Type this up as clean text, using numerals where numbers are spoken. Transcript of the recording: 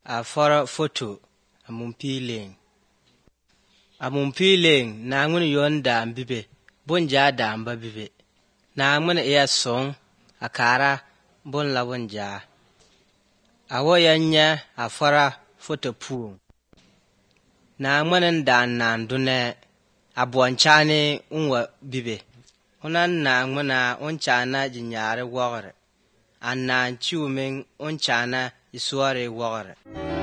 a fora foto a mumpiling na ngun yon da bibe bonja da mba bibe na ngun iya song a kara bon la bonja awo yanya a fora foto pu na ngun da nan dune a bonchane unwa bibe unan na nguna unchana jinyare wogre annan ciumin unchana isuware wogre